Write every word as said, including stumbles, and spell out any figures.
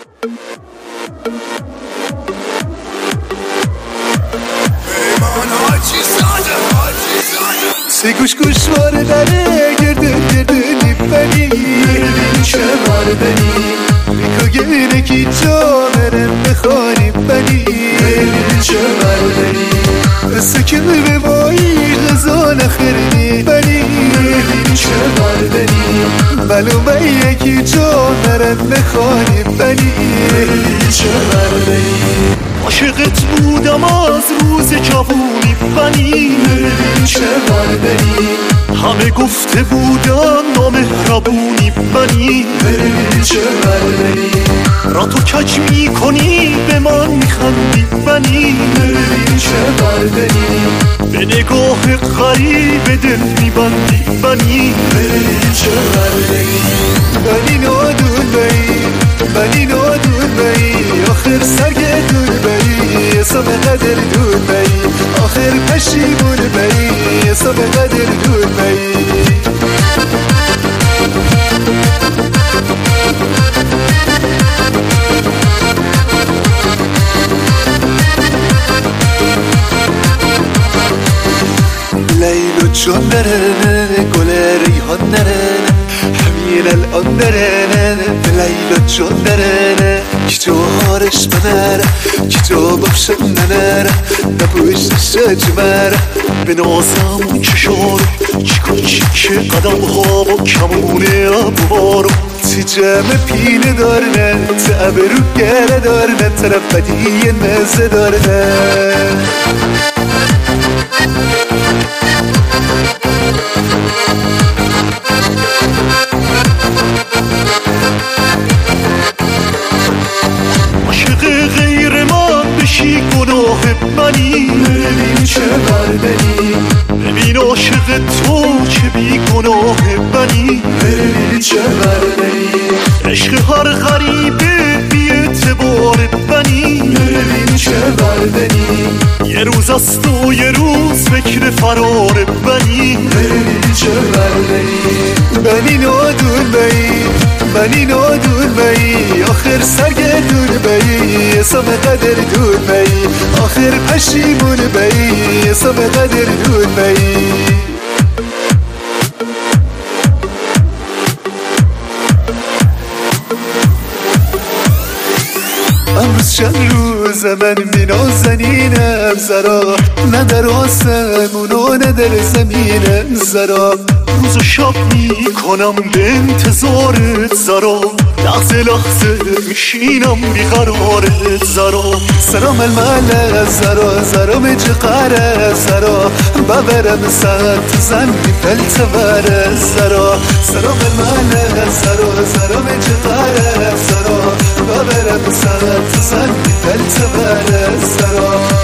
سی گوش گوش واردنه گردن گردنی بنی چه واردنی بیکو گیره کی جامرم بخوانی بنی چه واردنی سکن به مایی غزان خیرنی بنی چه واردنی معلومه یکی جامرم بخوانی بنی چه واردنی عاشقت بودم از روز جوونی بنی چه واردنی همه گفته بودن نامهربونی بنی چه واردنی را تو کج میکنی به من میخندی بنی چه واردنی به نگاه غریب دل میبندی بنی چه واردنی بنی نادون بی بنی نادون بی آخر سرگردون بی حساب قدر دون بی آخر پشیمون بی حساب قدر دون بی لیل و جان درنه گل ریحان درنه همین الان درنه لیل و جان درنه کی تو هارش منره کی تو بخشم ننره نبوشت شجمره به نازم چشارو چیکن چیک قدم ها با کمونه بوارو تی جمع پینه دارنه تعب رو گره دارنه طرف بدی مزه دارنه غیر من بشی گناه منی ببین چه واردنی ببین عاشق تو چه بی گناه منی ببین چه واردنی عشق هر غریبه بی اعتبار منی ببین چه واردنی یه روز است و یه روز فکر فرار منی ببین چه واردنی بنی نادون بی بنی نادون بی آخر سرگردون بی حساب قدر دون بی آخر پشیمون بی حساب قدر دون بی امروز چند روز من می نازنینم زرا نه در آسمون و نه در زمینم زرا روز و شب می کنم به انتظارت زرا لحظه لحظه میشینم بیقرارت زرا سلام المال زرا زرا مجقر زرا ببرم ساعت زن بیفلت بر زرا سلام المال زرا زرا مجقر زرا ببرم ساعت زن بیفلت بر زرا